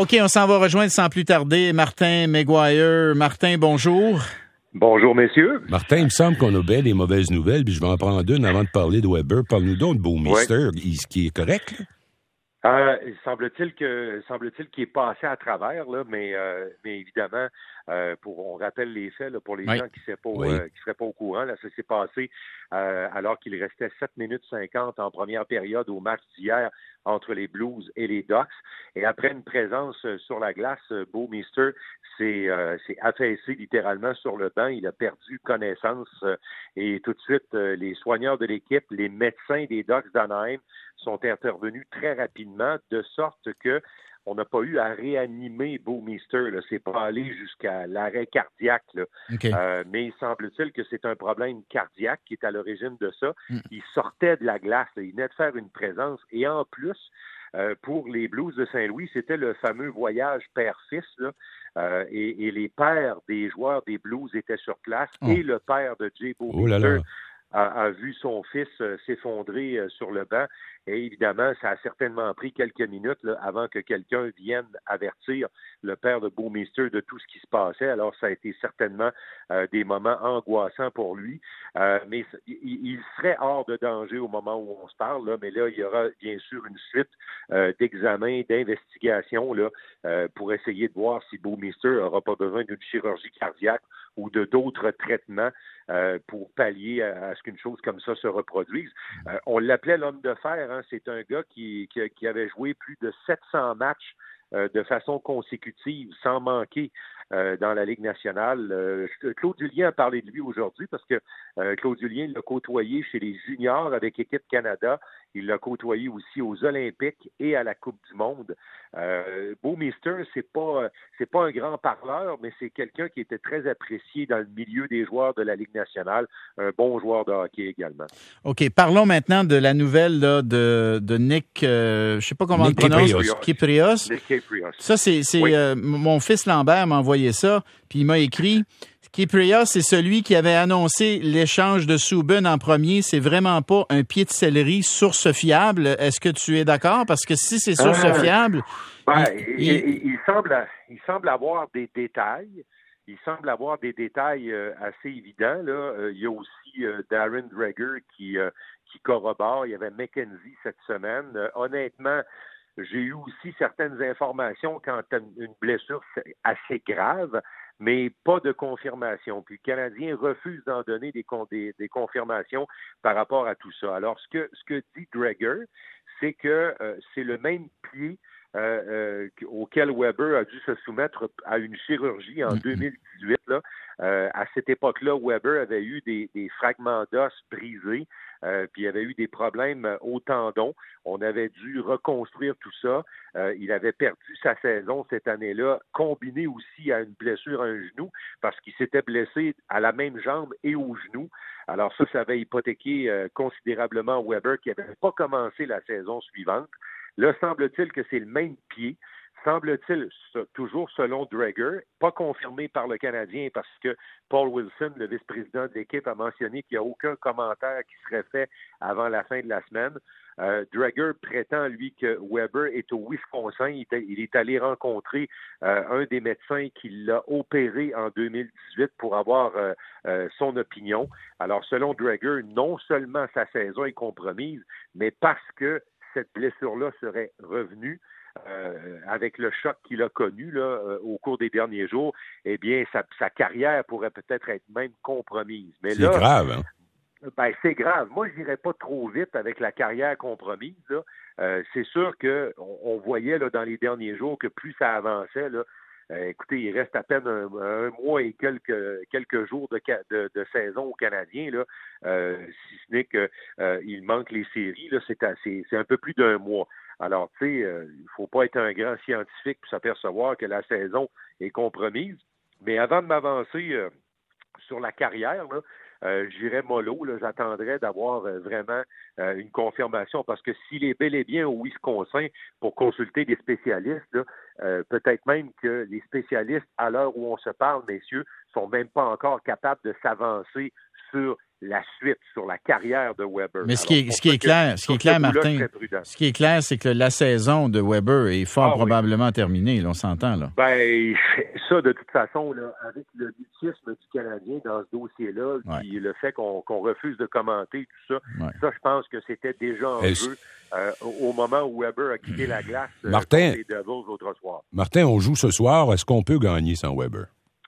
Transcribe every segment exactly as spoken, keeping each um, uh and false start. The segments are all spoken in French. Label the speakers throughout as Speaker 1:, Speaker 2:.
Speaker 1: OK, on s'en va rejoindre sans plus tarder Martin McGuire. Martin, bonjour.
Speaker 2: Bonjour, messieurs.
Speaker 3: Martin, il me semble qu'on a bien des mauvaises nouvelles, puis je vais en prendre une avant de parler de Weber. Parle-nous donc de Bouwmeester, oui. Qui est correct, là?
Speaker 2: Euh, semble-t-il que semble-t-il qu'il est passé à travers, là, mais, euh, mais évidemment, euh, pour on rappelle les faits là, pour les oui. gens qui ne seraient pas oui. euh, qui seraient pas au courant, là, ça s'est passé euh, alors qu'il restait sept minutes cinquante en première période au match d'hier entre les Blues et les Ducks. Et après une présence euh, sur la glace, euh, Bouwmeester s'est, euh, s'est affaissé littéralement sur le banc. Il a perdu connaissance euh, et tout de suite, euh, les soigneurs de l'équipe, les médecins des Ducks d'Anaheim sont intervenus très rapidement, de sorte que on n'a pas eu à réanimer Bouwmeester. Là. C'est pas allé jusqu'à l'arrêt cardiaque. Là.
Speaker 1: Okay.
Speaker 2: Euh, mais il semble-t-il que c'est un problème cardiaque qui est à l'origine de ça.
Speaker 1: Mm.
Speaker 2: Il sortait de la glace. Là. Il venait de faire une présence. Et en plus, euh, pour les Blues de Saint-Louis, c'était le fameux voyage père-fils. Là. Euh, et, et les pères des joueurs des Blues étaient sur place. Oh. Et le père de Jay Bouwmeester. Oh là là. A, a vu son fils euh, s'effondrer euh, sur le banc. Et évidemment, ça a certainement pris quelques minutes là, avant que quelqu'un vienne avertir le père de Bouwmeester de tout ce qui se passait. Alors, ça a été certainement euh, des moments angoissants pour lui. Euh, mais il, il serait hors de danger au moment où on se parle, là, mais là, il y aura bien sûr une suite euh, d'examens, d'investigations là, euh, pour essayer de voir si Bouwmeester n'aura pas besoin d'une chirurgie cardiaque ou de d'autres traitements euh, pour pallier à, à ce qu'une chose comme ça se reproduise. Euh, on l'appelait l'homme de fer. Hein? C'est un gars qui, qui, qui avait joué plus de sept cents matchs euh, de façon consécutive, sans manquer euh, dans la Ligue nationale. Euh, Claude Julien a parlé de lui aujourd'hui parce que euh, Claude Julien l'a côtoyé chez les juniors avec Équipe Canada. Il l'a côtoyé aussi aux Olympiques et à la Coupe du Monde. Euh, Bouwmeester, c'est pas c'est pas un grand parleur, mais c'est quelqu'un qui était très apprécié dans le milieu des joueurs de la Ligue nationale, un bon joueur de hockey également.
Speaker 1: OK, parlons maintenant de la nouvelle là, de, de Nick, euh, je sais pas comment
Speaker 3: Nick
Speaker 1: on le prononce,
Speaker 3: Kypreos.
Speaker 2: Nick Kypreos.
Speaker 1: Ça, c'est, c'est
Speaker 2: oui.
Speaker 1: euh, mon fils Lambert m'a envoyé ça, puis il m'a écrit... Kypreos, c'est celui qui avait annoncé l'échange de Subban en premier. C'est vraiment pas un pied de céleri source fiable. Est-ce que tu es d'accord? Parce que si c'est source euh, fiable...
Speaker 2: Ben, il, il, il, il, semble, il semble avoir des détails. Il semble avoir des détails euh, assez évidents. Là. Euh, il y a aussi euh, Darren Dreger qui, euh, qui corrobore. Il y avait McKenzie cette semaine. Euh, honnêtement, j'ai eu aussi certaines informations quant à une blessure assez grave, mais pas de confirmation. Puis le Canadien refuse d'en donner des, des, des confirmations par rapport à tout ça. Alors, ce que, ce que dit Dreger, c'est que euh, c'est le même pied euh, euh, auquel Weber a dû se soumettre à une chirurgie en deux mille dix-huit. Là. Euh, à cette époque-là, Weber avait eu des, des fragments d'os brisés, euh, puis il avait eu des problèmes au tendon. On avait dû reconstruire tout ça. Euh, il avait perdu sa saison cette année-là, combiné aussi à une blessure à un genou, parce qu'il s'était blessé à la même jambe et au genou. Alors ça, ça avait hypothéqué euh, considérablement Weber, qui n'avait pas commencé la saison suivante. Là, semble-t-il que c'est le même pied. Semble-t-il, toujours selon Dreger, pas confirmé par le Canadien parce que Paul Wilson, le vice-président de l'équipe, a mentionné qu'il n'y a aucun commentaire qui serait fait avant la fin de la semaine. Euh, Dreger prétend, lui, que Weber est au Wisconsin. Il est, il est allé rencontrer euh, un des médecins qui l'a opéré en deux mille dix-huit pour avoir euh, euh, son opinion. Alors, selon Dreger, non seulement sa saison est compromise, mais parce que cette blessure-là serait revenue, Euh, avec le choc qu'il a connu là, euh, au cours des derniers jours, eh bien, sa, sa carrière pourrait peut-être être même compromise. Mais
Speaker 3: c'est
Speaker 2: là,
Speaker 3: grave, hein?
Speaker 2: Ben, c'est grave. Moi, je n'irais pas trop vite avec la carrière compromise. Là. Euh, c'est sûr que on, on voyait là, dans les derniers jours que plus ça avançait, là, euh, écoutez, il reste à peine un, un mois et quelques quelques jours de, de, de saison aux Canadiens, là, euh, si ce n'est que euh, il manque les séries, là, c'est, assez, c'est un peu plus d'un mois. Alors, tu sais, euh, il ne faut pas être un grand scientifique pour s'apercevoir que la saison est compromise. Mais avant de m'avancer euh, sur la carrière, là, euh, j'irais mollo. Là, j'attendrais d'avoir euh, vraiment euh, une confirmation parce que s'il est bel et bien au Wisconsin pour consulter des spécialistes, là, euh, peut-être même que les spécialistes, à l'heure où on se parle, messieurs, sont même pas encore capables de s'avancer sur la suite, sur la carrière de Weber.
Speaker 1: Mais ce qui est, ce qui est clair, ce qui est clair, Martin, ce qui est clair, c'est que la saison de Weber est fort ah, probablement oui. terminée, là, on s'entend, là.
Speaker 2: Ben, ça, de toute façon, là, avec le mutisme du Canadien dans ce dossier-là,
Speaker 1: ouais.
Speaker 2: puis le fait qu'on, qu'on refuse de commenter tout ça,
Speaker 1: ouais.
Speaker 2: ça, je pense que c'était déjà en
Speaker 3: Et
Speaker 2: jeu euh, au moment où Weber a quitté la glace euh,
Speaker 3: Martin,
Speaker 2: contre les Devils l'autre soir.
Speaker 3: Martin, on joue ce soir. Est-ce qu'on peut gagner sans Weber?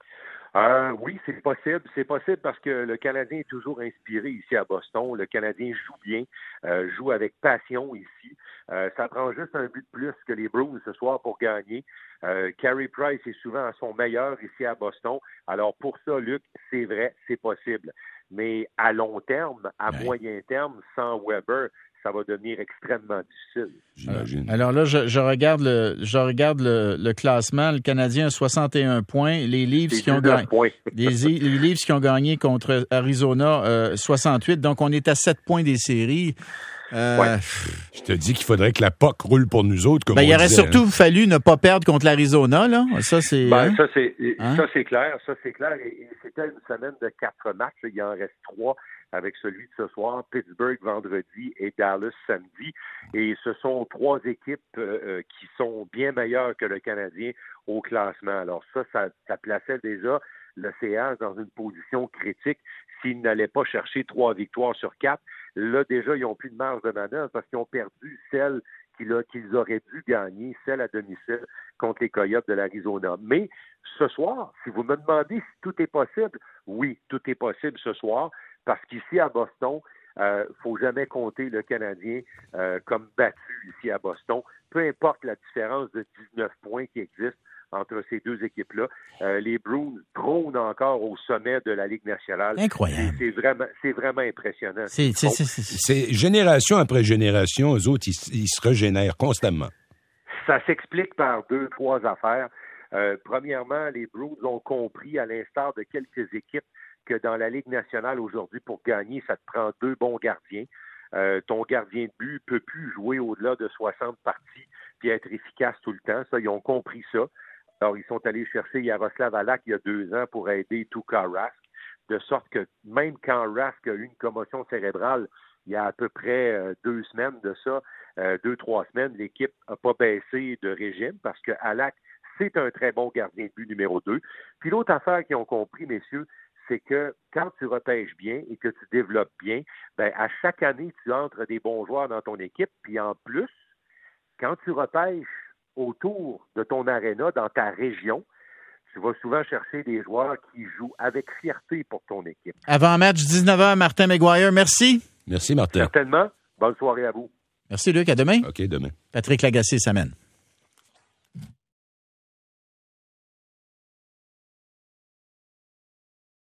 Speaker 2: Euh, oui, c'est possible. C'est possible parce que le Canadien est toujours inspiré ici à Boston. Le Canadien joue bien, euh, joue avec passion ici. Euh, ça prend juste un but de plus que les Bruins ce soir pour gagner. Euh, Carey Price est souvent à son meilleur ici à Boston. Alors pour ça, Luc, c'est vrai, c'est possible. Mais à long terme, à ouais. moyen terme, sans Weber, ça va devenir extrêmement difficile.
Speaker 3: J'imagine.
Speaker 1: Alors là, je, je regarde le je regarde le, le classement. Le Canadien a soixante et un points. Les Leafs qui ont gagné les, les Leafs qui ont gagné contre Arizona euh, soixante-huit. Donc on est à sept points des séries. Euh,
Speaker 2: ouais.
Speaker 3: Je te dis qu'il faudrait que la P O C roule pour nous autres. Comme
Speaker 1: ben,
Speaker 3: on
Speaker 1: il aurait
Speaker 3: disait,
Speaker 1: surtout
Speaker 3: hein.
Speaker 1: fallu ne pas perdre contre l'Arizona, là. Ça, c'est.
Speaker 2: Ben,
Speaker 1: hein?
Speaker 2: ça, c'est
Speaker 1: hein?
Speaker 2: ça, c'est clair. Ça, c'est clair. Et, et c'était une semaine de quatre matchs. Il en reste trois avec celui de ce soir, Pittsburgh vendredi et Dallas samedi. Et ce sont trois équipes euh, qui sont bien meilleures que le Canadien au classement. Alors ça, ça, ça plaçait déjà le C H dans une position critique s'ils n'allaient pas chercher trois victoires sur quatre. Là, déjà, ils n'ont plus de marge de manœuvre parce qu'ils ont perdu celle qu'ils, qu'ils auraient dû gagner, celle à domicile contre les Coyotes de l'Arizona. Mais ce soir, si vous me demandez si tout est possible, oui, tout est possible ce soir, parce qu'ici à Boston, il euh, ne faut jamais compter le Canadien euh, comme battu ici à Boston. Peu importe la différence de dix-neuf points qui existe entre ces deux équipes-là. Euh, les Bruins trônent encore au sommet de la Ligue nationale.
Speaker 1: Incroyable.
Speaker 2: C'est, c'est, vraiment, c'est vraiment impressionnant.
Speaker 3: C'est, c'est, c'est, c'est, c'est génération après génération, eux autres, ils, ils se régénèrent constamment.
Speaker 2: Ça s'explique par deux, trois affaires. Euh, premièrement, les Bruins ont compris, à l'instar de quelques équipes, que dans la Ligue nationale aujourd'hui, pour gagner, ça te prend deux bons gardiens. Euh, ton gardien de but peut plus jouer au-delà de soixante parties puis être efficace tout le temps. Ça, ils ont compris ça. Alors, ils sont allés chercher Yaroslav Halak il y a deux ans pour aider Tuukka Rask, de sorte que même quand Rask a eu une commotion cérébrale il y a à peu près euh, deux semaines de ça, euh, deux, trois semaines, l'équipe n'a pas baissé de régime parce que Halak, c'est un très bon gardien de but numéro deux. Puis l'autre affaire qu'ils ont compris, messieurs, c'est que quand tu repêches bien et que tu développes bien, ben à chaque année, tu entres des bons joueurs dans ton équipe. Puis en plus, quand tu repêches autour de ton aréna, dans ta région, tu vas souvent chercher des joueurs qui jouent avec fierté pour ton équipe.
Speaker 1: Avant-match, dix-neuf heures, Martin McGuire, merci.
Speaker 3: Merci, Martin.
Speaker 2: Certainement. Bonne soirée à vous.
Speaker 1: Merci, Luc. À demain.
Speaker 3: OK, demain.
Speaker 1: Patrick Lagacé s'amène.